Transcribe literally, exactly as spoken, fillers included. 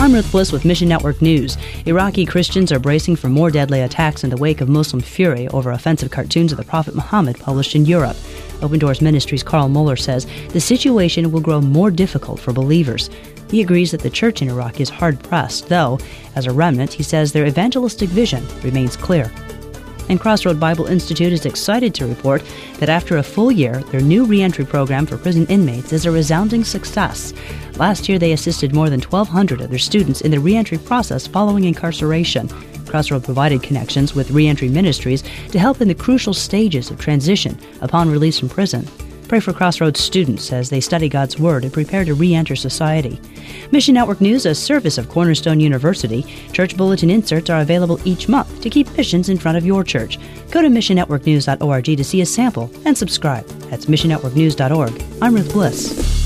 I'm Ruth Bliss with Mission Network News. Iraqi Christians are bracing for more deadly attacks in the wake of Muslim fury over offensive cartoons of the Prophet Muhammad published in Europe. Open Doors Ministries' Carl Muller says the situation will grow more difficult for believers. He agrees that the church in Iraq is hard-pressed, though, as a remnant, he says their evangelistic vision remains clear. And Crossroad Bible Institute is excited to report that after a full year, their new reentry program for prison inmates is a resounding success. Last year, they assisted more than twelve hundred of their students in the reentry process following incarceration. Crossroad provided connections with reentry ministries to help in the crucial stages of transition upon release from prison. Pray for Crossroads students as they study God's Word and prepare to re-enter society. Mission Network News, a service of Cornerstone University. Church bulletin inserts are available each month to keep missions in front of your church. Go to mission network news dot org to see a sample and subscribe. That's mission network news dot org. I'm Ruth Bliss.